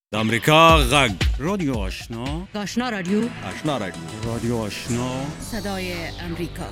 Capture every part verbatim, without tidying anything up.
د امریکا غږ رادیو آشنا آشنا رادیو آشنا رادیو رادیو آشنا صدای امریکا.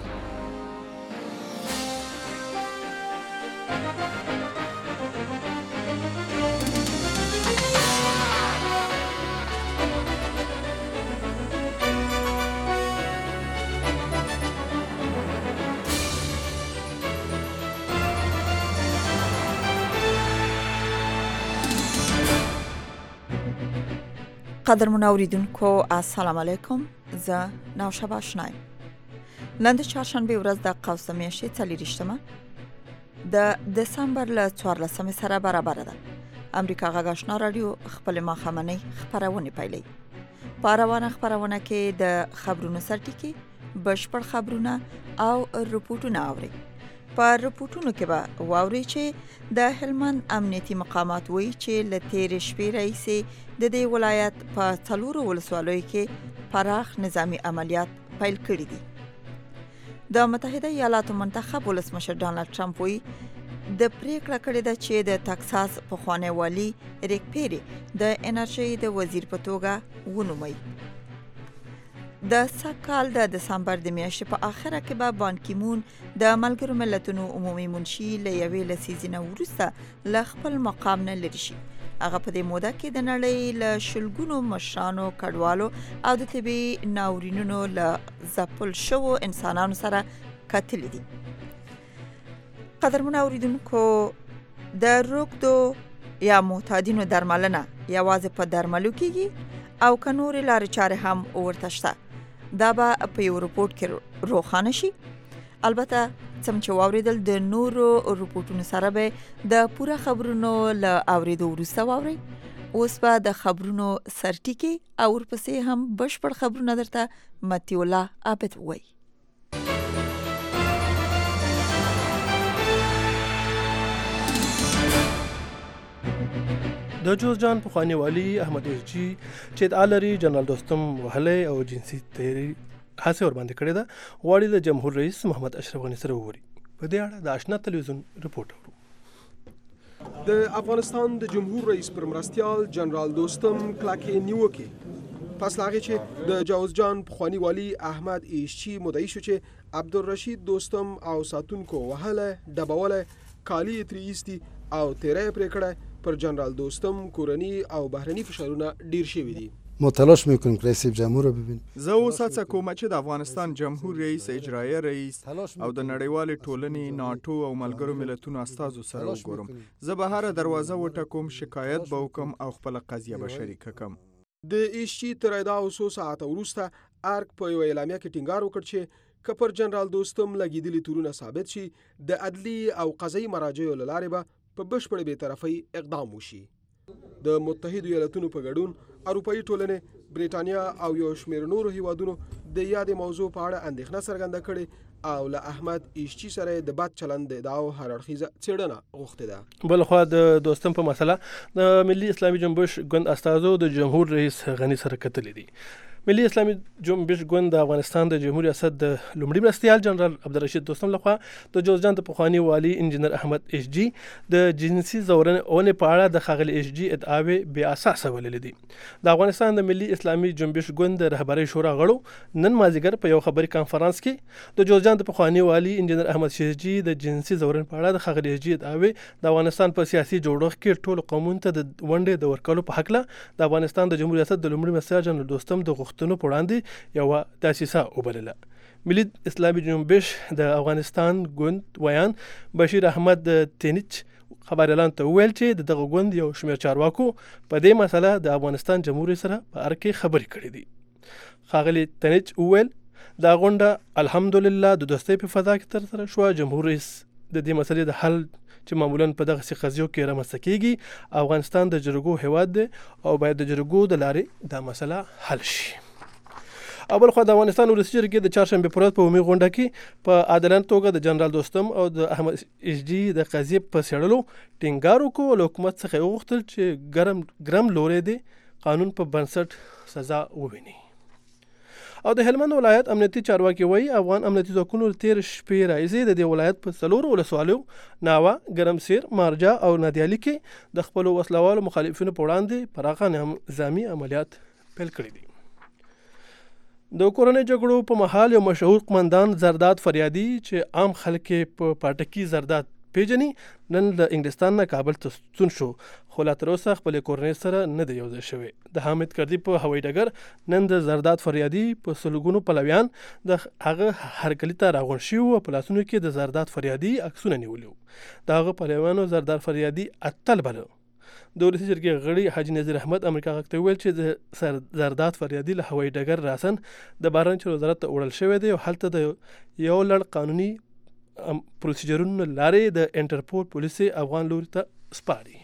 قدرمن اوریدونکو السلام علیکم. زه نوشابه آشنایم. نن د چهارشنبه ورځ د قوس میاشتې څلېرویشتمه د دسامبر له څوارلسمې سره برابر ده. امریکا غږ آشنا رادیو خپل ماښامنۍ خپرونه پیلوي. په روانه خپرونه کې د خبرونو سرټکی، بشپړ خبرونه او رپورټونه اوري. په رپورټونو کې به واوري چې د هلمند امنیتي مقامات وایي چې له تېرې شپې راهیسې د دې ولایت په څلورو ولسوالیو کې پراخ نظامي عملیات پیل کړي دي. د متحده ایالاتو منتخب ولسمشر ډانلډ ټرمپ وایي د پریکړه کړې ده چې د تکساس پخوانی والي ریک پیری د انرژۍ د وزیر په توګه ونوموي. د سږکال د دسامبر د میاشتې په اخره کې به بان کی مون د ملګرو ملتونو عمومي منشي له یوې لسیزې نه وروسته له خپل مقام نه لرې شي. هغه په دې موده کې د نړۍ له شلګونو مشرانو، کډوالو او د طبي ناورینونو له ځپل شوو انسانانو سره کتلي دي. قدرمن اوریدونکو، د روږدو یا معتادینو درملنه یوازې په درملو کېږي او که نورې لارې چارې هم ورته شته. دا به په یو رپورټ کې روښانه شي. البته څم چې واوریدل د نورو رپورټونو سره به د پوره خبرونو له اوریدو وروسته واورئ. اوس به د خبرونو سرټکی او ورپسې هم بشپړ خبرونه درته متي الله عابد وایي. د جوزجان پخوانی والی احمد ایس جی چې ادعا لري جنرال دوستم وهلی او جنسي تحري هڅه ورباندې کړې ده، غواړي د جمهور رئیس محمد اشرف غني سره وګوري. په دې اړه د آشنا تلویزیون رپورټ اورو. د افغانستان د جمهور رئیس پر مرستیال جنرال دوستم کلکې نیوکې پس له هغې چې د جوزجان پخوانی والی احمد ایس جی مدعي شو چې عبدالرشید دوستم او ساتونکو وهلی، ډبولی، کالی یې ترې ایستي او تیری یې پرې کړی، پر جنرال دوستم کورنی او بهرني فشارونه ډیر شوي دي. ما تلاش میکنیم که رئیس جمهور رو ببینیم. زه اوس هڅه کوم چې د افغانستان جمهور رئیس، اجرایه رئیس او د نړیوالې ټولنې، ناټو او ملګرو ملتونو استازو سره وګورم. زه به هره دروازه وټکوم، شکایت به وکم او خپله قضیه به شریکه کم. د ایس جی تر ادعاو څو ساعته وروسته ارګ په یوه اعلامیه کې ټینګار وکړ چې که پر جنرال دوستم لګېدلي تورونه ثابت شي، د عدلي او قضایي مراجعو له لارې به په بشپړ بېطرفۍ اقدام وشي. د متحدو ایالتونو په ګډون اروپایي ټولنې، بریټانیا او یو شمېر نورو هیوادونو د یادې موضوع په اړه اندېښنه څرګنده کړې او له احمد ایس جی سره د بد چلند د ادعاو هر اړخیزه څېړنه غوښتې ده. بلخوا د دوستم په مسله د ملي اسلامي جنبش ګوند استازو د جمهور رئیس غني سره کتلي دي. ملي اسلامي جنبش ګوند د افغانستان د جمهور ریاست د لومړي مرستیال جنرال عبدالرشید دوستم لخوا د جوزجان د پخوانی والی انجینر احمد ایس جی د جنسي ځورنې په اړه د ښاغلي ایس جی ادعاوې بې اساسه بللې دي. د افغانستان د ملي اسلامي جنبش ګوند د رهبرۍ شورا غړو نن مازدیګر په یو خبري کانفرنس کې د جوزجان د پخوانی والی انجینر احمد ایس جی د جنسي ځورنې په اړه د ښاغلي ایس جی ادعاوې د افغانستان په سیاسي جوړښت کې ټولو قومونو ته د ونډې د ورکولو په هکله د افغانستان د جمهور ریاست د لومړي مرستیال جنرال دوستم د غوښتنو په وړاندې یوه تاسیسه وبلله. ملي اسلامي جنبش د افغانستان ګوند ویان بشیر احمد تینچ خبريالانو ته وویل چې د دغه ګوند یو شمېر چارواکو په دې مسله د افغانستان جمهور رئیس سره په اړه کې خبرې کړې دي. ښاغلي تینچ وویل دا غونډه الحمدلله د دوستۍ په فضا کې ترسره شوه. جمهور رئیس د دې مسلې د حل چې معمولا په دغسې قضیو کې رامنځته کېږي، افغانستان د جرګو هیواد دی او باید د جرګو د لارې دا مسله حل شي. او بلخوا د افغانستان ولسي جرګې د چهارشنبې په ورځ په عمومي غونډه کې په عادلانه توګه د جنرال دوستم او د احمد ایس جي د قضیې په څېړلو ټینګار وکړو او له حکومت څخه یې وغوښتل چې ګرم ګرم لوری دی قانون په بنسټ سزا وویني. او د هلمند ولایت امنیتي چارواکي وایي افغان امنیتي ځواکونو تیر شپې راځي د دې ولایت په څلورو ولسوالیو ناوه، ګرمسیر، مارجه او نادیالي کې د خپلو وسلوالو مخالفینو په وړاندې پراخه نظامي عملیات پیل کړي دي. د کورنۍ جګړو په مهال یو مشهور قمندان زرداد فریادي چې عام خلک په پاټکي زرداد پیژني نن د انګلستان نه کابل ته ستون شو، خو لا تر اوسه خپل کورنۍ سره نه دی یوځای شوی. د حامد کردي په هوایي ډګر نن د زرداد فریادي په سلګونو پلویان د هغه هرکلي ته راغونډ شوي او په لاسونو کې د زرداد فریادي عکسونه نیولي وو. د هغه پلویانو زرداد فریادي اتل بلل. د ولسي جرګې غړي حاجي نذیر احمد امریکا غږ ته وویل چې د زرداد فریادي له هوایي ډګر راسن د بهرنیو چارو وزارت ته وړل شوی دی او هلته د یو لړ قانوني پروسیجرونو لارې د انټرپول پولیسي افغان لوري ته سپاري.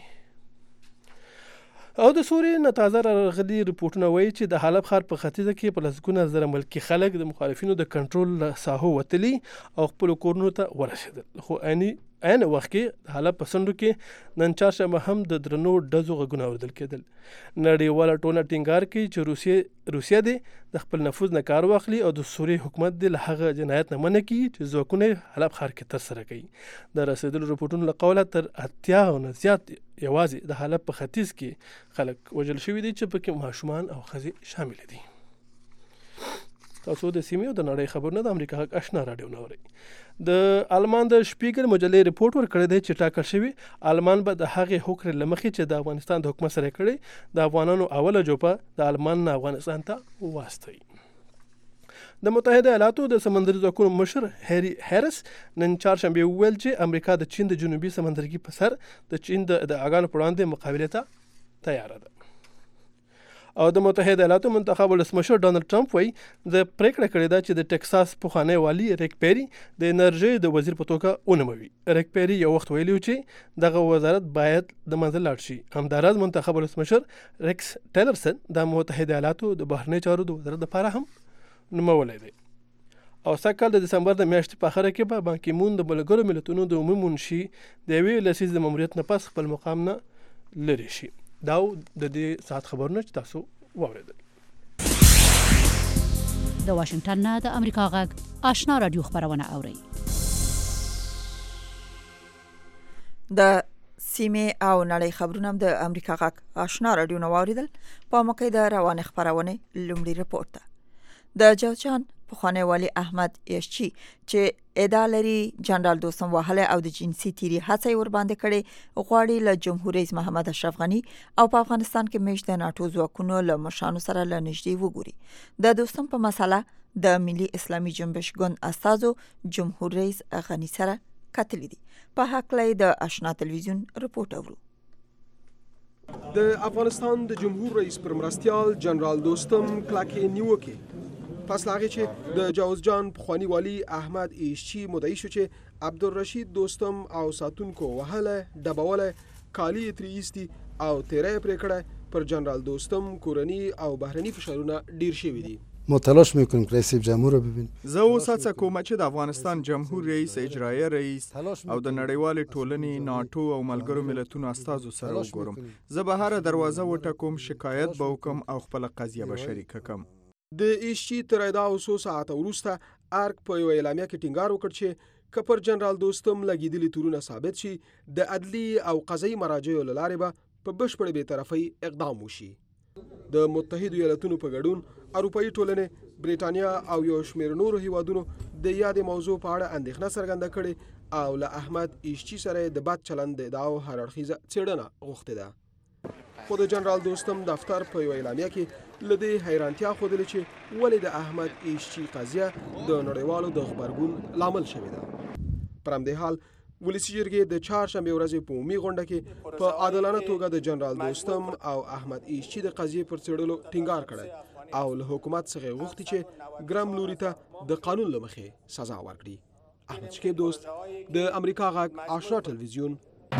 او د سوریې نه تازه راغلي رپورټونه وایي چې د حلب ښار په ختیځه کې په لسګونه زره ملکي خلک د مخالفینو د کنټرول له ساحو وتلي او خپلو کورونو ته ورسېدل. خو عیني عین وخت کې د حلب په څنډو کې نن چهارشنبه هم د درنو ډزو غږونه اورېدل کېدل. نړیواله ټولنه ټینګار کوي چې روسیې روسیه دې د خپل نفوذ نه کار واخلي او د سوریې حکومت دې له هغه جنایت نه منع کړي چې ځواکونه یې حلب ښار کې ترسره کوي. د رسېدلو رپورټونو له قوله تر اتیا نه زیات یوازې د حلب په ختیځ کې خلک وژل شوي دي چې پکې ماشومان او ښځې شامل دي. تاسو د سیمې او د نړۍ خبرونه د امریکا غږ آشنا راډیو نه اورئ. د آلمان د شپیګل مجلې رپورټ ورکړی دی چې ټاکل شوي آلمان به د هغې هوکړې له مخې چې د افغانستان د حکومت سره کړی د افغانانو اوله جوپه د آلمان نه افغانستان ته واستوي. د متحده ایالاتو د سمندري ځواکونو مشر هری هریس نن چهارشنبه وویل چې امریکا د چین د جنوبي سمندرګي په سر د چین د اغانو پر وړاندې مقابلې ته تیاره ده. او د متحده ایالاتو منتخب ولسمشر ډانلډ ټرمپ وایي د پریکړه کړې ده چې د ټکساس پخوانی والي ریک پیری د انرژي د وزیر په توګه ونوموي. ریک پیری یو وخت ویلي چې دغه وزارت باید د منځ لاړ شي. همداراز منتخب ولسمشر ریکس ټیلرسن د متحده ایالاتو د بهرنیو چارو د وزارت لپاره هم نومولی دی. او سږکال د دسمبر د میاشتې په اخره کې به بان کی مون د ملګرو ملتونو د عمومي منشي د یوې لسیزې د ماموریت نه پس خپل مقام نه لرې شي. دا د دې ساعت خبرونه چې تاسو واورېدل. د واشنگټن نه د امریکا غږ آشنا رادیو خبرونه اورئ. د سیمې او نړۍ خبرونه هم د امریکا غږ آشنا رادیو نه واورېدل. په موقع د روانې خبرونه لومړی رپورټ ده. د جوزجان پخوانی والی احمد یشچی چې ادعا لري جنرال دوستم وهله او د جنسي تیری هڅه ور باندې کړي غواړي له جمهور رئیس محمد اشرف غنی او په افغانستان کې مېشت د ناتو ځواکونو له مشرانو سره له نږدې وګوري. د دوستم په مسله د ملي اسلامي جنبش ګوند استازو جمهور رئیس غنی سره کتلې دي. په حق لای د آشنا تلویزیون رپورټ اورو. د افغانستان د جمهور رئیس پر مرستیال جنرال دوستم کلاکې نیوکه پس لاغه چې د جوزجان پخوانی والی احمد ایشچی مدعی شو چې عبدالرشید دوستم او ساتونکو وهله ډبوله کالی تریستی او تیره پریکړه پر جنرال دوستم کورنی او بهرنی فشارونه ډیر شوی دي. ما تلاش میکنیم که رئیس جمهور رو ببینیم. زه اوس هڅه کوم چې د افغانستان جمهور رئیس، اجرایه رئیس او د نړیوالې ټولنې ناتو او ملګرو ملتونو استازو سره وګورم. زه به هره دروازه وټکوم، شکایت به وکم او خپل قضیه به شریک کړم. د ایشچی تر دا اوسو ساعت وروسته ارګ په یو اعلامیه کې ټینګار وکړ چې کپر جنرال دوستم لګیدلی تورونه ثابت شي د عدلی او قضایي مراجعو له لارې به په بشپړ بې طرفۍ اقدام وشي. د متحدو ایالاتونو په ګډون اروپایي ټولنې، بریټانیا او یو شمېر نورو هیوادونو د یادې موضوع په اړه اندېښنه څرګنده کړې او له احمد ایشچی سره د بد چلند د ادعاو هر اړخیزه څېړنه غوښتې ده. خو د جنرال دوستم دفتر په یو اعلامیه کې لدې حیرانتیا ښودلې چې ولې د احمد ایشچی قضیه د نړیوالو د غبرګون لامل شوې ده. پر همدې حال ولسي جرګې د چهارشنبې ورځې په عمومي غونډه کې په عادلانه توګه د جنرال دوستم او احمد ایشچی د قضیې پر څېړلو ټینګار کړی او له حکومت څخه غوښتي چې ګرم لوري ته د قانون له مخې سزا ورکړي. احمد شکیب دوست، د امریکا غږ آشنا تلویزیون.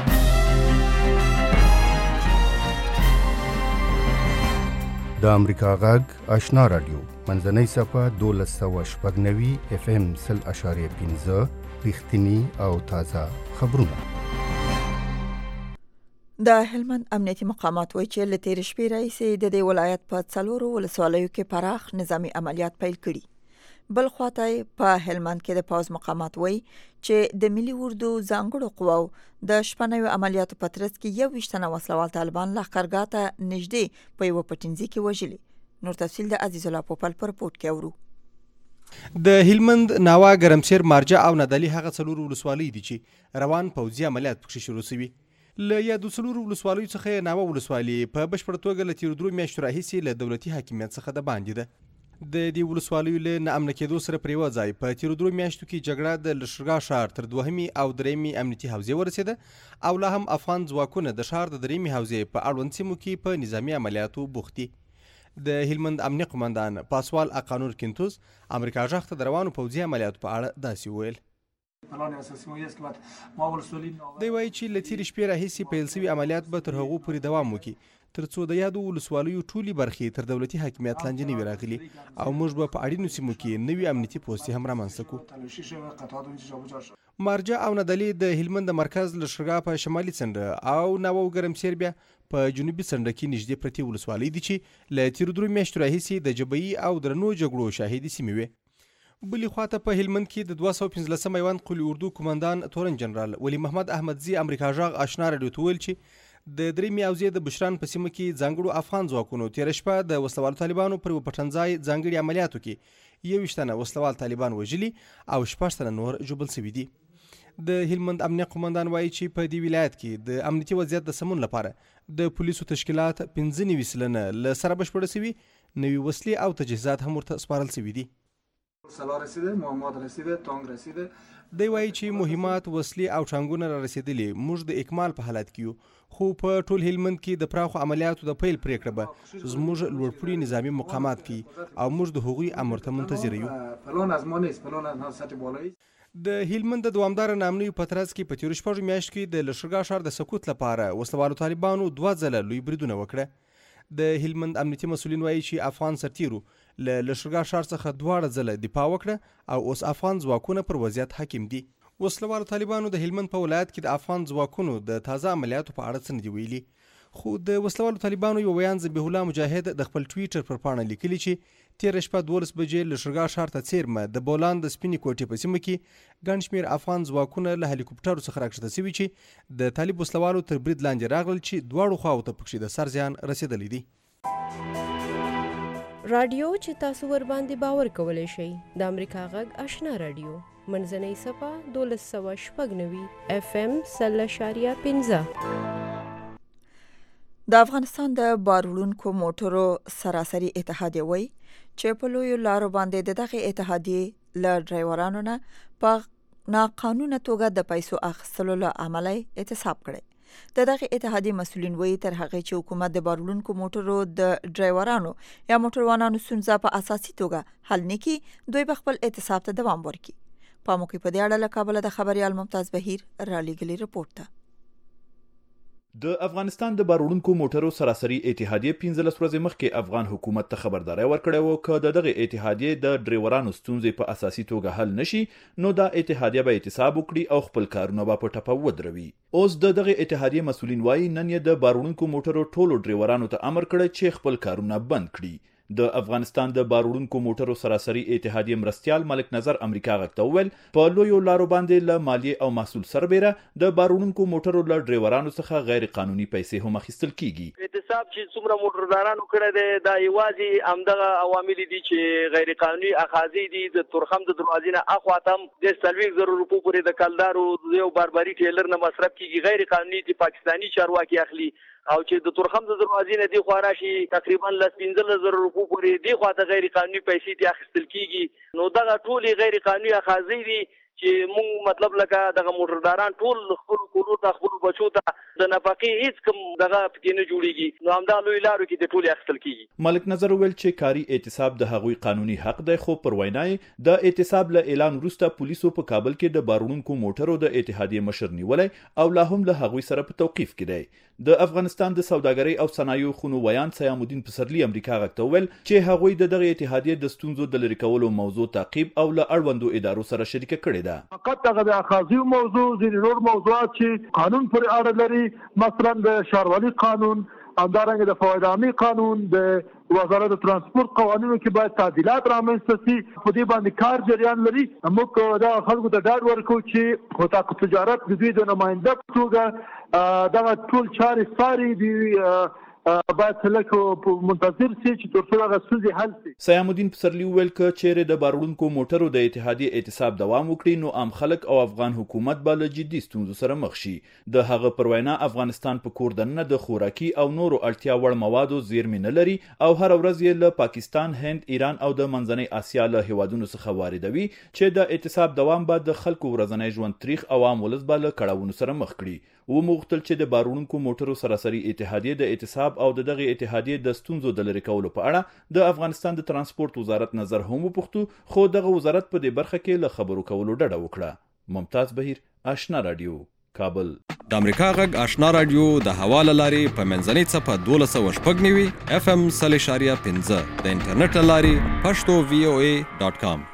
د امریکا غږ آشنا رادیو منځنۍ صفحه دولس سوه شپږ نوي اف ام سل اشاریه پنځه رښتیني او تازه خبرونه. د هلمند امنیتي مقامات وایي چې له تېرې شپې راهیسې د دې ولایت په څلورو ولسوالیو کې پراخ نظامي عملیات پیل کړي. بل خواته په هلمند کې د پوځ مقامات وایي چې د ملي اردو ځانګړو قواو د شپنیو عملیاتو په ترڅ کې یو ویشت تنه وسلوال طالبان لښکرګاه ته نږدې په یوه پټنځي کې وژلي. نور تفصیل د عزیز الله پوپل پر رپورټ کې اورو. د هلمند ناوا ګرمسیر مارجه او ندالي هغه څلور ولسوالۍ دي چې روان پوځي عملیات پکې شروع شوي. له یادو څلور ولسوالیو څخه ناوا ولسوالي په بشپړه توګه له تېرو درو میاشتو راهیسې له دولتي حاکمیت څخه د باندې ده. د دې ولسوالیو له نه امنه کېدو سره پر یوه ځای په تېرو درو میاشتو کې جګړه د لښکرګاه ښار تر دوهمې او درېیمې امنیتي حوزې ورسېده او لا هم افغان ځواکونه د ښار د درېیمې حوزې په اړوند سیمو کې په نظامي عملیاتو بوخت دي. د هلمند امنیه قمندان پاسوال اقانور کینتوس امریکا غږ ته د روانو پوځي عملیاتو په اړه داسې وویل. دی وایي چې له تېرې شپې راهیسې پیل شوي عملیات به تر هغو پورې دوام وکړي تر څو د یادو ولسوالیو ټولې برخې تر دولتي حاکمیت لاندې نه وي راغلي او موږ به په اړینو سیمو کې نوي امنیتي پوستې هم رامنځته کړو. مارجه او ندالي د هلمند د مرکز لښکرګاه په شمالي څنډه او ناوا ګرمسیر بیا په جنوبي څنډه کې نږدې پرتې ولسوالۍ دي چې له تېرو درو میاشتو راهیسې د جبهي او درنو جګړو شاهدي سیمې وې. بلې خواته په هلمند کې د دوه سوه پنځلسم میوند قلي اردو قمندان تورن جنرال ولی محمد احمدزي امریکا غږ آشنا راډیو ته ویل چې د درېیمې حوزې د بشران په سیمه کې ځانګړو افغان ځواکونو تېره شپه د وسلوالو طالبانو پر یوه پټنځای ځانګړي عملیاتو کې یو ویشت تنه وسلوال طالبان وژلي او شپږ تنه نور ژوبل شوي دي. د هلمند امنیه قمندان وایي چې په دې ولایت کې د امنیتي وضعیت د سمون لپاره د پولیسو تشکیلات پنځه نوي سلنه له سره بشپړه شوي، نوي وسلې او تجهیزات هم ورته سپارل شوي دي. دی وایي چې مهمات، وسلې او ټانګونه را رسېدلي، موږ د اکمال په حالت کې یو، خو په ټول هلمند کې د پراخو عملیاتو د پیل پرېکړه به زموږ لوړپوړي نظامي مقامات کوي او موږ د هغوی امر ته منتظر یو. د هلمند د دوامداره نامنیو په ترڅ کې په تېرو شپږو میاشتو کې د لښکرګاه ښار د سقوط لپاره وسلوالو طالبانو دوه ځله لوی بریدونه وکړه. د هلمند امنیتي مسؤلین وایي چې افغان سرتیرو له لښکرګاه ښار څخه دواړه ځله دفاع وکړه او اوس افغان ځواکونه پر وضعیت حاکم دي. وسلوالو طالبانو د هلمند په ولایت کې د افغان ځواکونو د تازه عملیاتو په اړه څه نه دي ویلي، خو د وسلوالو طالبانو یو ویان ذبیح الله مجاهد د خپل ټویټر پر پاڼه لیکلي چې تېره شپه دولس بجې لښکرګاه ښار ته څیرمه د بولان د سپینې کوټې په سیمه کې ګڼ شمېر افغان ځواکونه له هلیکوپټرو څخه راکښته شوي چې د طالب وسلوالو تر برید لاندې راغلل چې دواړو خواو ته پکښې د سر زیان رسېدلی دی. رادیو چې تاسو ور باندې باور کولی شئ د امریکا غږ آشنا رادیو منځنۍ صفحه دولس سوه شپږ نوي اف ام سل اشاریه پنځه. د افغانستان د بار وړونکو موټرو سراسري اتحادیه وایي چې په لویو لارو باندې د دغې اتحادیې له ډرایورانو نه په ناقانونه توګه د پیسو اخیستلو له امله اعتصاب کړی. د دغې اتحادیې مسؤلین وایي تر هغې چې حکومت د بار وړونکو موټرو د ډرایورانو یا موټروانانو ستونزه په اساسي توګه حل نه کړي، دوی به خپل اعتصاب ته دوام ورکړي. په موقع په دې اړه له کابله د خبریال ممتاز بهیر رالیږلي رپورټ ته. د افغانستان د بار وړونکو موټرو سراسري اتحادیې پنځلس ورځې مخکې افغان حکومت ته خبرداری ورکړې وه که د دغې اتحادیې د ډریورانو ستونزې په اساسي توګه حل نشي نو دا اتحادیه به اعتصاب وکړي او خپل کارونه به په ټپه ودروي. اوس د دغې اتحادیې مسؤلین وایي نن یې د بار وړونکو موټرو ټولو ډریورانو ته امر کړی چې خپل کارونه بند کړي. د افغانستان د بار وړونکو موټرو سراسري اتحادیې مرستیال ملک نظر امریکا غږ ته وویل په لویو لارو باندې له مالیې او محصول سربیره د بار وړونکو موټرو له ډریورانو څخه غیر قانوني پیسې هم اخیستل کیږي. اعتصاب چې څومره موټردارانو کړی دی دا یوازې همدغه عوامل دي چې غیر قانوني اخاذې دي. د تورخم د دروازې نه اخوا ته هم د څلوېښت زرو روپو پورې د کلدارو یو بارباري ټیلر نه مصرف کیږي، غیر قانوني د پاکستاني چارواکي اخلي، او چې د تورخم د دروازې نه دی خوا راشي تقریبا لس پنځلس زره روپو پورې دی خوا ته غیر قانوني پیسې دي اخیستل کیږي. نو دغه ټولې غیر قانوني اخاذې دي چې مونږ مطلب لکه دغه موټرداران ټول خپل کورو ته خپل بچو ته د نفقې هیڅ کوم دغه پکې نه جوړیږي، نو همدا لوی لارو کې د ټولې اخیستل کیږي. ملک نظر وویل چې کاري اعتصاب د هغوی قانوني حق دی، خو پر وینای د اعتصاب له اعلان وروسته پولیسو په کابل کې د بار وړونکو موټرو د اتحادیې مشر نیولی او لا هم له هغوی سره په توقیف کې دی. د افغانستان د سوداګرۍ او صنایعو خونو ویان سیام الدین پسرلی امریکا غږ ته وویل چې هغوی د دغې اتحادیې د ستونزو د لرې کولو موضوع تعقیب او له اړوندو ادارو سره شریکه کړې کړې ده. فقط هغه د اخاذي موضوع ځینې نور موضوعات چې قانون پورې اړه لري، مثلا د ښاروالي قانون، همدارنګه د فواید عامې قانون، د وزارت ترانسپورت قوانینو کې باید تعدیلات رامنځته شي. په دې باندې کار جریان لري. موږ دا خلکو ته ډاډ ورکوو چې خطاق تجارت د دوی د نماینده په توګه دغه ټول چارې ساري دي باید لکه منتظر سي چې تر څو هغه ستونزې حل شي. سیام الدین پسرلي وویل که چیرې د بار وړونکو موټرو د اتحادیې اعتصاب دوام وکړي نو عام خلک او افغان حکومت به له جدي ستونزو سره مخ شي. د هغه پر وینا افغانستان په کور دننه د خوراکي او نورو اړتیا وړ موادو زیرمې نه لري او هر ورځ یې له پاکستان، هند، ایران او د منځنۍ اسیا له هیوادونو څخه واردوي چې د اعتصاب دوام به د خلکو ورځنی ژوند تریخ او عام ولس به له کړاوونو سره مخ کړي. وموغتل چې د بار وړونکو موټرو سراسري اتحادیې د اعتصاب او د دغه اتحادیې د ستونزو د لرې کولو په اړه د افغانستان د ترانسپورت وزارت نظر هم وپوښتو، خو دغه وزارت په دې برخه کې له خبرو کولو ډډه وکړه. ممتاز بهیر، آشنا رادیو، کابل. د امریکا غږ آشنا رادیو د هوا له لارې په منځنۍ څپه دولس سوه شپږ نوي اف ام سل اشاریه پنځه د انټرنیټ له لارې پښتو وی او ای ډاټ کام.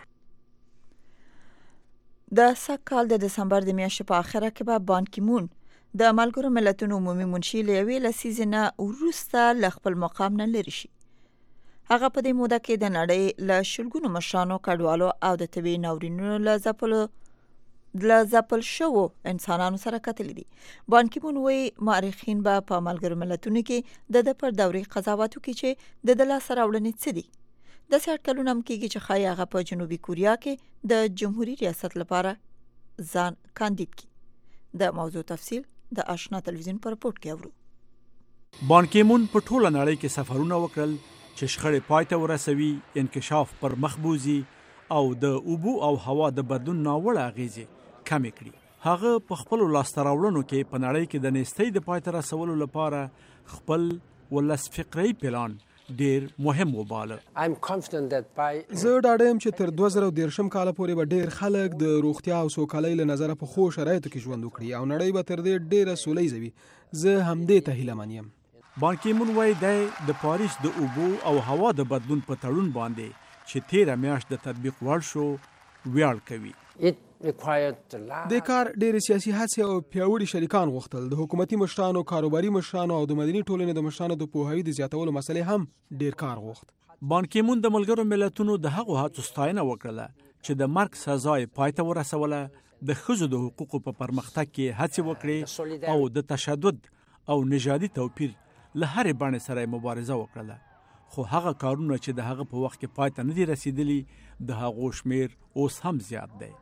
د سږ کال د دسمبر د میاشتې په اخره کې به بان کی مون د ملګرو ملتونو عمومي منشي له یوې لسیزې نه وروسته له خپل مقام نه لرې شي. هغه په دې موده کې د نړۍ له شلګونو مشرانو، کډوالو او د طبیعي ناورینونو له ځپلو له ځپل شوو انسانانو سره کتلي دي. بان کی مون وایي مورخین به په ملګرو ملتونو کې د ده پر دورې قضاوت وکړي چې د ده لاسته راوړنې څه دي. داسې اټکلونه هم کېږي چې ښایي هغه په جنوبي کوریا کې د جمهوري ریاست لپاره ځان کاندید کړي. د موضوع تفصیل د آشنا تلویزیون پر رپورټ کې اورو. بان کی مون په ټوله نړۍ کې سفرونه وکړل چې شخړې پای ته ورسوي، انکشاف پر مخ بوزي او د اوبو او هوا د بدلون ناوړه اغیزې کمې کړي. هغه په خپلو لاسته راوړنو کې په نړۍ کې د نیستۍ د پای ته رسولو لپاره خپل ولس فکري پلان ډیر مهم وباله. زه ډاډه یم چې تر دوه زره دېرشم کال پورې به ډیر خلک د روغتیا او سوکالۍ له نظره په ښو شرایطو کې ژوند وکړي او نړۍ به تر دې ډیره سوله وي. زه همدې ته هیله من یم. بان کی مون وایي دی د پاریس د اوبو او هوا د بدلون په تړون باندې چې تیره میاشت د تطبیق وړ شو ویاړ کوي. د کار ډېر سیاسي هڅې او پیاوړي شریکان غوښتل. د حکومتي مشرانو، کاروباري مشرانو او د مدني ټولنې د مشرانو د پوهاوي د زیاتولو مسلې هم ډېر کار غوښت. بان کی مون د ملګرو ملتونو د هغو هڅو ستاینه وکړه چې د مرګ سزا یې پای ته ورسوله، د ښځو د حقوقو په پرمختګ کې هڅې وکړې او د تشدد او نژادي توپیر له هرې بڼې سره مبارزه وکړه. خو هغه کارونه چې د هغه په وخت کې پای ته نه دي رسیدلي، د هغو شمیر اوس هم زیات دی.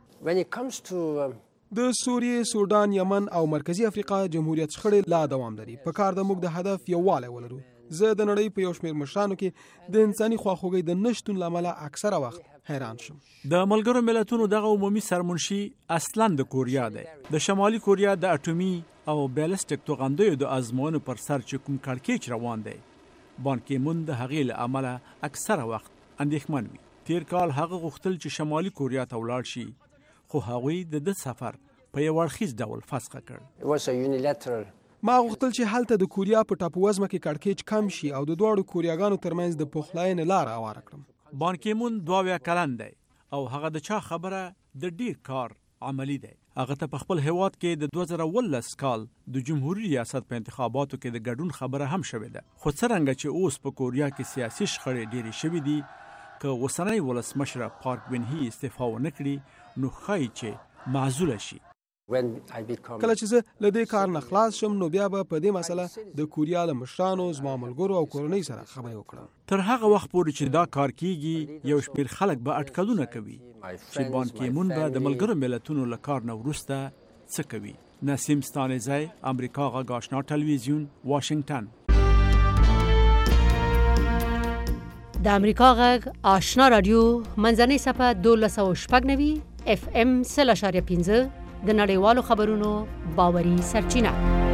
د سوریې، سودان، یمن او مرکزی افریقا جمهوریت شخړې لا دوام لري. په کار د موږ د هدف یووالی ولرو. زه د نړۍ په یو شمېر مشرانو کې د انساني خواخوږۍ د نشتون له امله اکثره وخت حیران شم. د ملګرو ملتونو دغه عمومي سرمنشي اصلاً د کوریا دی. د شمالي کوریا د اټومي او بیلسټیک توغندیو د ازموینو پر سر چې کوم کړکېچ روان دی، بان کی مون د هغې له امله اکثره وخت اندېښمن وي. تیر کال هغه غوښتل چې شمالي کوریا ته ولاړ شي، خو هغوی د ده سفر په یو اړخیز ډول فسخه کړ. ما غوښتل چې هلته د کوریا په ټاپووزمه کې کړکېچ کم شي او د دواړو کوریاګانو ترمنځ د پخلاینې لاره هواره کړم. بان کی مون دوه اویا کلن دی او هغه د چا خبره د ډیر کار عملی دی. هغه ته په خپل هیواد کې د دوه زره ولس کال د جمهوریت ریاست په انتخاباتو کې د ګډون خبره هم شوې ده. خو څرنګه چې اوس په کوریا کې سیاسي شخړې ډېرې شوې دي، که اوسنی ولسمشر پارک ګون هي استعفا ونه کړي نو ښایي چې معزوله شي. کله چې زه له دې کار نه خلاص شم نو بیا به په دې مسله د کوریا له مشرانو، زما ملګرو او کورنۍ سره خبرې وکړم. تر هغه وخت پورې چې دا کار کیږي، یو شمېر خلک به اټکلونه کوي چې بان کی مون به د ملګرو ملتونو له کار نه وروسته څه کوي. نسیم ستانزی، امریکا غږ آشنا تلویزیون، واشنگټن. د امریکا غږ آشنا رادیو منځنۍ صفحه دولس سوه شپږ نوي اف ام سل اشاریه پنځه د نړیوالو خبرونو باوري سرچینه.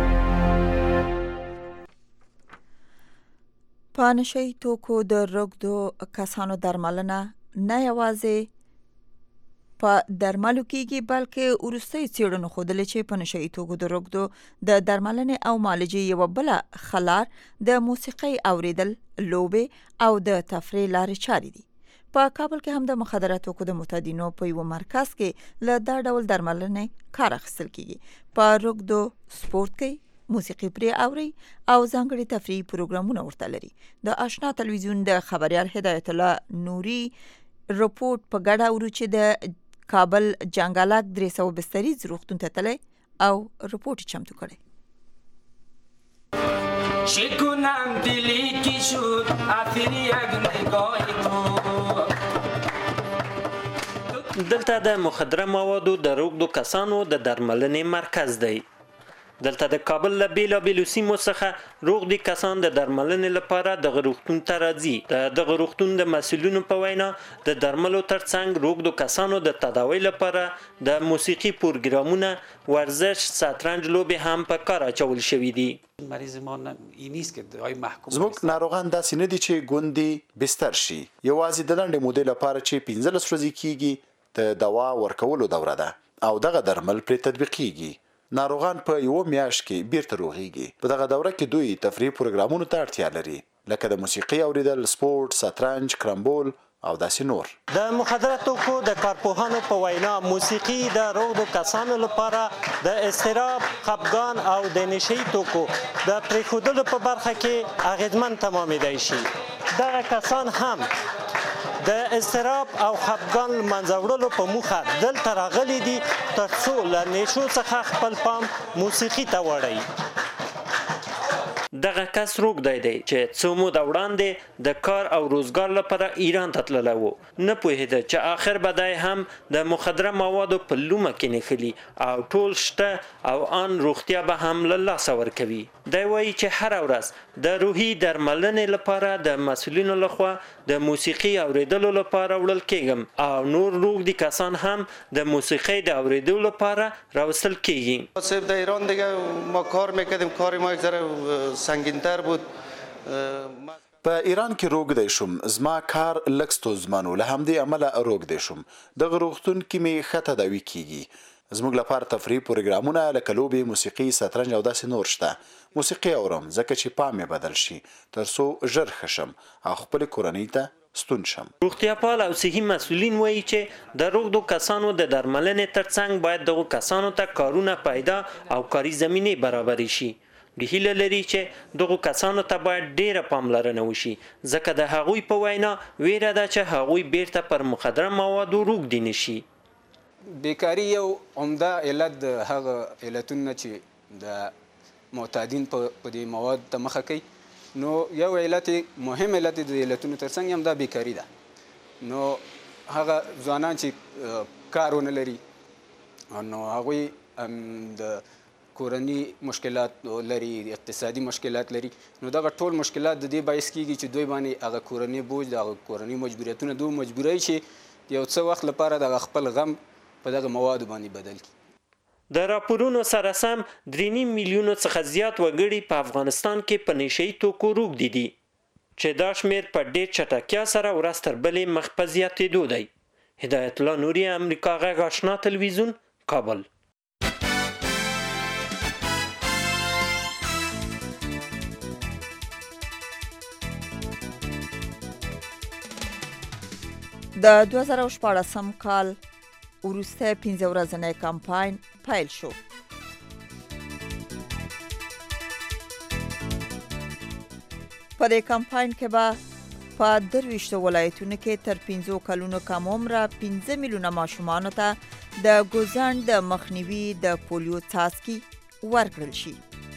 په نشه‌یي توکو د روږدو کسانو درملنه نه یوازې په درملو کېږي بلکې وروستۍ څېړنو ښودلې چې په نشه‌یي توکو د روږدو د درملنې او معالجې یوه بله خلار د موسیقۍ اوریدل، لوبې او د تفریح لارې چارې دي. په کابل کې هم د مخدره توکو د معتادینو په یو مرکز کې له دا ډول درملنې کار اخیستل کیږي. په روږدو سپورت کې موسیقي پرې اوري او ځانګړي تفریحي پروګرامونه ورته لري. د آشنا تلویزیون د خبریال هدایت الله نوري رپورټ په ګډه ورو چې د کابل جنگالک درې سوه بستریز روغتون ته تللی او رپورټ چمتو کړی. شکونم دلی کی شد آخری یک نگاه تو. دلته د مخدره موادو د روږدو کسانو د درملنې مرکز دی. دلته د کابل له بیلابیلو سیمو څخه روږدي کسان د درملنې لپاره دغه روغتون ته راځي. د دغه روغتون د مسؤلینو په وینا د درملو ترڅنګ روږدو کسانو د تداوی لپاره د موسیقي پروګرامونه، ورزش، شطرنج لوبې هم په کار اچول شوي دي. زموږ ناروغان داسې نه دي چې ګوندې بستر شي. یوازې د لنډې مودې لپاره چې پنځلس ورځې کیږي د دوا ورکولو دوره ده او دغه درمل پرې تطبیقیږي. ناروغان په یو میاشت کې بیرته روغیږي. په دغه دوره کې دوی تفریح پروګرامونو ته اړتیا لري، لکه د موسیقي اوریدل، سپورت، شطرنج، کرامبول او داسې نور. د مخدره توکو د کارپوهانو په وینا موسیقي د روږدو کسانو لپاره د اضطراب، خپګان او د نشه‌یي توکو د پرېښودلو په برخه کې اغېزمن تمامېدای شي. دغه کسان هم د اضطراب او خپګان منځه وړلو په موخه دلته راغلي دي ترڅو له نشو څخه خپل پام موسیقي ته واړوي. دغه کس روږدی دی چې څو موده وړاندې د کار او روزګار لپاره ایران ته تللی و. نه پوهېده چې آخر به دی هم د مخدره موادو په لومه کې نښلي او ټول شته او ان روغتیا به هم له لاسه ورکوي. دی وایي چې هره ورځ د روحي درملنې لپاره د مسؤلینو لخوا د موسیقي اوریدلو لپاره وړل کېږم او نور روږدي کسان هم د موسیقي د اوریدلو لپاره راوستل کېږي. صرف د ایران دیگه ما کار میکردیم، کار ما یک ذره سنگین‌تر بود. په ایران کې روږدی شوم. زما کار لږ ستونزمن و، له همدې امله روږدی شوم. دغه روغتون کې مې ښه تداوي کیږي. زموږ لپاره تفریح پروګرامونه لکه لوبې، موسیقي، شطرنج او داسې نور شته. موسیقي اورم ځکه چې پام مې بدل شي ترڅو ژر ښه شم او خپلې کورنۍ ته ستون شم. روغتیاپال او صحي مسؤلین وایي چې د روږدو کسانو د درملنې ترڅنګ باید دغو کسانو ته کارونه پیدا او کاري زمینې برابرې شي. دوی هیله لري چې دغو کسانو ته باید ډیره پاملرنه وشي ځکه د هغوی په وینا ویره ده چې هغوی بیرته پر مخدره موادو روږدي نشي. بیکاري یو عمده علت د هغه علتونه چې د معتادین په دې مواد ته مخه کوي. نو یو علت مهم علت د علتونو ترڅنګ هم دا بیکاري ده. نو هغه ځوانان چې کار ونه لري نو هغوی د کورنی مشکلات لري، اقتصادي مشکلات لري، نو دغه ټول مشکلات د دې باعث کیږي چې دوی باندې هغه کورنی بوج، دغه کورنی مجبوریتونه دوی مجبورای شي یو څه وخت لپاره دغه خپل غم په دغه موادو باندې بدل کړي. د راپورونو سره سم درې نیم میلیونو څخه زیات وګړي په افغانستان کې په نشه‌یي توکو روږدي دي چې دا شمېر په ډېر چټکتیا سره ورځ تر بلې مخ په زیاتېدو دی. هدایت الله نوري، امریکا غږ آشنا تلویزیون، کابل. د دوه زره شپاړسم کال وروسته پنځه ورځنی کمپاین پیل شو. په دې کمپاین کې به په درویشتو ولایتونو کې تر پنځو کلونو کم عمره پنځه میلیونه ماشومانو ته د ګوزڼ د مخنیوي د پولیو څاڅکي ورکړل شي.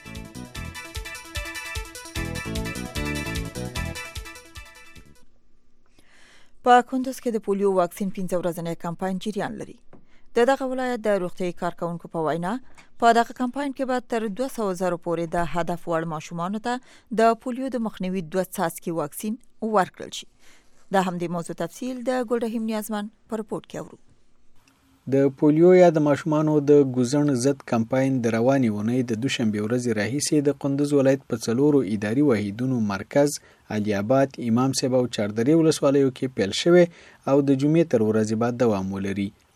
په کندز کې د پولیو واکسین پنځه ورځنی کمپاین جریان لري. د دغه ولایت د روغتیايي کارکونکو په وینا په دغه کمپاین کې به تر دوه سوه زره پورې د هدف وړ ماشومانو ته د پولیو د مخنیوي دوه څاڅکي واکسین ورکړل شي. د همدې موضوع تفصیل د ګلرحیم نیازمن په رپورټ کې اورو. د پولیو یا د ماشومانو د ګوزڼ ضد کمپاین د روانې اونۍ د دوشنبې ورځې راهیسې د کندز ولایت په څلورو اداري واحدونو مرکز، علي آباد، امام صاحب او چاردرې ولسوالیو کې پیل شوی او د جمعې تر ورځې بعد دوام ولري.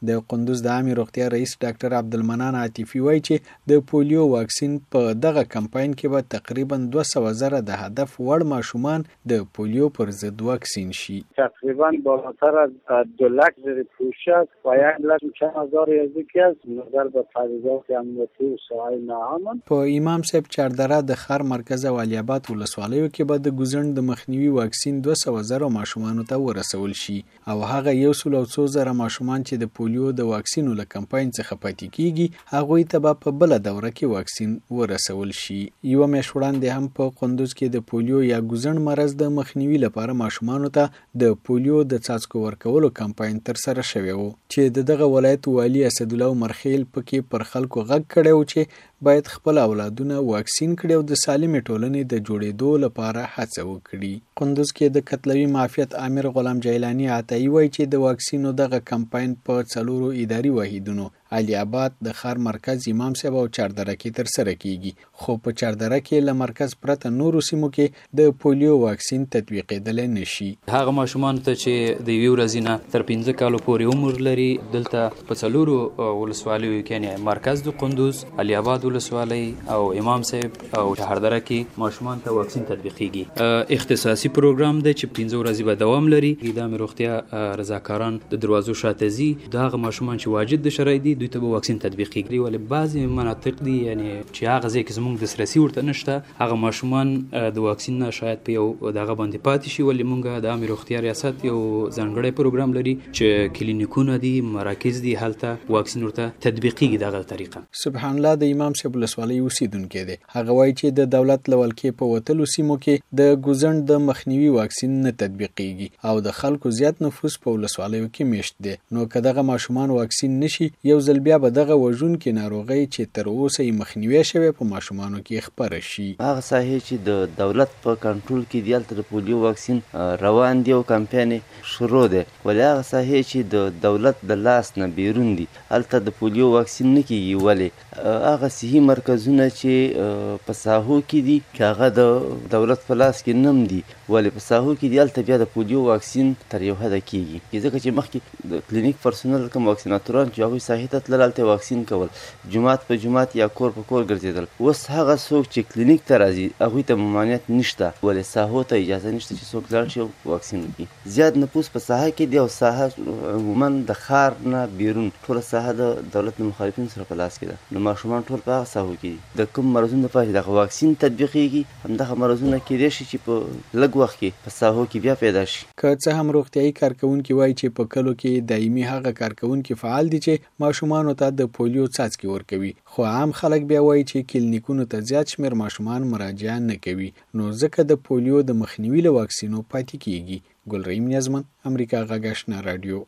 د قندوز د عامه روغتیا رئیس ډاکټر عبدالمنان عاطفي وایي چې د پولیو واکسین په دغه کمپاین کې به تقریبا دوه سوه زره د هدف وړ ماشومان د پولیو پر ضد واکسین شي. تقریبا بالاتر از دو لک زیر پوشش و یک لک چند هزار یزدی است نظر به تجهیزات امنیتی و ساحه نهان. په امام صاحب چاردره د خار مرکز او علي اباد ولسوالیو کې به د ګوزڼ د مخنیوي واکسین دوه سوه زره ماشومانو ته ورسول شي او هغه یو سل او څو زره ماشومان چې د پولیو د واکسینو له کمپاین څخه پاتې کیږي هغوی ته به په بل دوره کې واکسین ورسول شي. یو میاشت وړاندې هم په قندوز کې د پولیو یا ګوزڼ مرض د مخنیوي لپاره ماشومانو ته د پولیو د څاڅکو ورکولو کمپاین تر سره شوی و چې د دغه ولایت والی اسدالله مرخیل پکې پر خلکو غږ کړی و چې باید خپل اولادونه واکسین کړي او د سالمې ټولنې د جوړېدو لپاره هڅه وکړي. قندوز کې د قتلوي معافیت امیر غلام جیلانی عطایی وایي چې د واکسینو دغه کمپاین په څلورو اداري واحدونو علي اباد د خار مرکز امام صاحب او چاردره کې تر سره کیږي خو په چاردره کې له مرکز پرته نورو سیمو کې د پولیو واکسین تطبیقېدلی نشي. هغه ماشومان ته چې د یوې ورځې نه تر پنځه کالو پورې عمر لري دلته په څلورو ولسوالیو کې یعنې مرکز د قندوز، علي اباد ولسوالۍ او امام صاحب او چاردره کې ماشومان ته واکسین تطبیقېږي. اختصاصي پروګرام دی چې پنځه ورځې به دوام لري. د امیر روغتیا رضاکاران د دروازو شاته ځي د هغه ماشومان چې واجد د شرایط دي دوی ته به واکسین تطبیق کړي ولې بعضې مناطق دي یعنې چې هغه ځای کې زموږ دسترسي ورته نشته هغه ماشومان د واکسین نه شاید په یو دغه باندې پاتې شي ولې موږ د عامې روغتیا ریاست یو ځانګړی پروګرام لري چې کلینیکونه دي مراکز دي هلته واکسین ورته تطبیقېږي دغه طریقه. سبحان الله د امام صاحب ولسوالۍ اوسیدونکی دی. هغه وایي چې د دولت له ولکې په وتلو سیمو کې د ګوزڼ د مخنیوي واکسین نه تطبیقېږي او د خلکو زیات نفوس په ولسوالیو کې میشت دی نو که دغه ماشومان واکسین نشي یو ځل بیا به دغه وژونکې ناروغۍ چې تر اوسه یې مخنیوی شوی په ماشومانو کې خپره شي. هغه ساحې چې د دولت په کنټرول کې دی هلته د پولیو واکسین روان دی او کمپاین شروع دی ولې هغه ساحې چې د دولت د لاس نه بیرون دي هلته د پولیو واکسین نه کیږي ولې هغه صحي مرکزونه چې په ساحو کې دي چې هغه د دولت په لاس کې نم دي ولې په ساحو کې دی هلته بیا د پولیو واکسین تر یو حده کیږي ځکه چې مخکې د کلینیک پرسونل کوم واکسیناتوران چې هغوی ساحې ته تلل هلته واکسین کول جومات په جومات یا کور په کور ګرځېدل اوس هغه څوک چې کلینیک ته راځي هغوی ته ممانعت نشته ولې ساحو ته اجازه نشته چې څوک لاړ شي او واکسین وکړي. زیات نفوس په ساحه کې دی او ساحه عموما د ښار نه بیرون ټوله ساحه د دولت د مخالفینو سره په لاس کې ده نو ماشومان ټول په هغه ساحو کې دي. د کوم مرضونو لپاره چې دغه واکسین تطبیقېږي همدغه مرضونه کیدای شي چې په لږ وخت کې په ساحو کې بیا پیدا شي. که څه هم روغتیایي کارکوونکي وایي چې په کلو کې دایمي هغه کارکوونکي فعال دي چې ماشومانو ته د پولیو څاڅکي ورکوي خو عام خلک بیا وایي چې کلینیکونو ته زیات شمېر ماشومان مراجعه نه کوي نو ځکه د پولیو د مخنیوي له واکسینو پاتې کیږي. ګلرحیم نیازمن، امریکا غږ آشنا رادیو.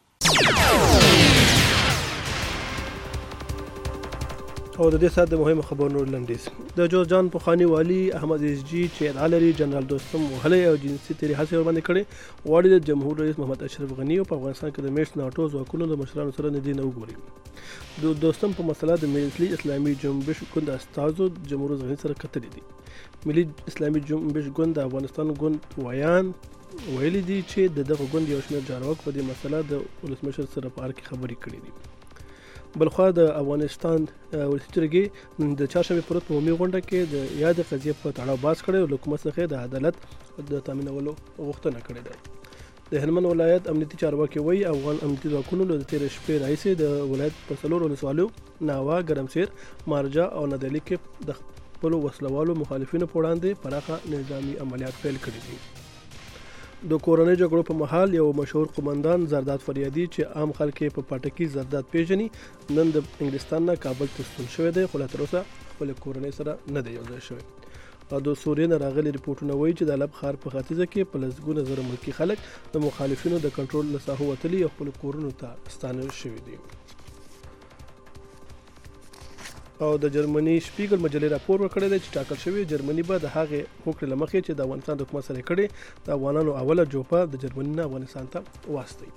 او د دې سات د مهمو خبرونو نور لنډیز. د جوزجان پخواني والي احمد ایس جی چې ادعا لري جنرال دوستم وهلی او جنسي تېرې هڅې ورباندې کړې غواړي د جمهور رئیس محمد اشرف غني په افغانستان کې د میشت ناټو ځواکونو د مشرانو سره نږدې نه وګوري. د دوستم په مسله د ملي اسلامي جنبش ګوند استازو جمهور رئیس غني سره کتلې دي. ملي اسلامي جنبش ګوند د افغانستان ګوند ویان ویلي دي چې د دغه ګوند یو شمېر چارواکو په دې مسله د ولسمشر سره په اړه کې خبرې کړې دي. بلخوا د افغانستان ولسي جرګې د چهارشنبې په ورځ په عمومي غونډه کې د یادې قضیې په تړاو بحث کړی او له حکومت څخه د عدالت د تامینولو غوښتنه کړې ده. د هلمند ولایت امنیتي چارواکي وایي افغان امنیتي ځواکونو له تېرې شپې راهیسې د ولایت په څلورو ولسوالیو ناوه، ګرمسیر، مارجه او ندلي کې د خپلو وسلوالو مخالفینو په وړاندې پراخه نظامي عملیات پیل کړي دي. د کورنۍ جګړو په مهال یو مشهور قومندان زرداد فریادي چې عام خلک په پټکي زرداد پیژني نن د انګلستان نه کابل ته ستون شوی دی خو لا تر اوسه خپل کورنۍ سره نه دی یوځای شوی. او د سوریې نه راغلي ریپورټونه وایي چې د الب ښار په ختیځه کې په لسګونه زره ملکي خلک د مخالفینو د کنټرول له ساحو وتلي او خپلو کورونو ته ستانه شوي دي. او د جرمني شپیګل مجلې راپور ورکړی دی چې ټاکل شوی جرمني به د هغې هوکړې له مخې چې د افغانستان د حکومت سره کړې د افغانانو اوله جوپه د جرمني نه افغانستان ته واستوي.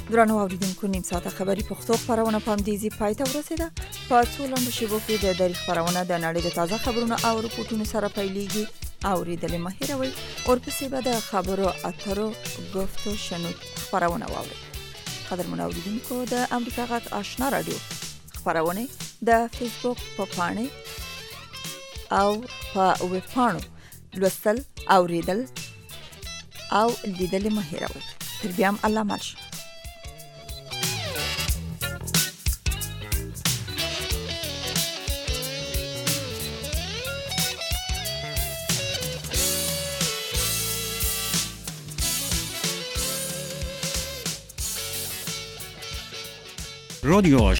درنو اوریدونکو نیم ساعته خبری پښتو خبرونه په همدې پای ته ورسیده. په څو لنډو شیبو کې د دری خبرونه د نړۍ د تازه خبرونو او رپورټونو سره پیلېږي. اوریدل مه هېروئ. ورپسې به د خبرو اترو گفتو شنود خبرونه واورئ. قدرمن اوریدونکو د امریکا غږ آشنا رادیو خبرونه د فیسبوک په پاڼه او په ویب پاڼو لوستل اوریدل او لیدل مه هېروئ. تر بیا هم الله مل شه. رادیو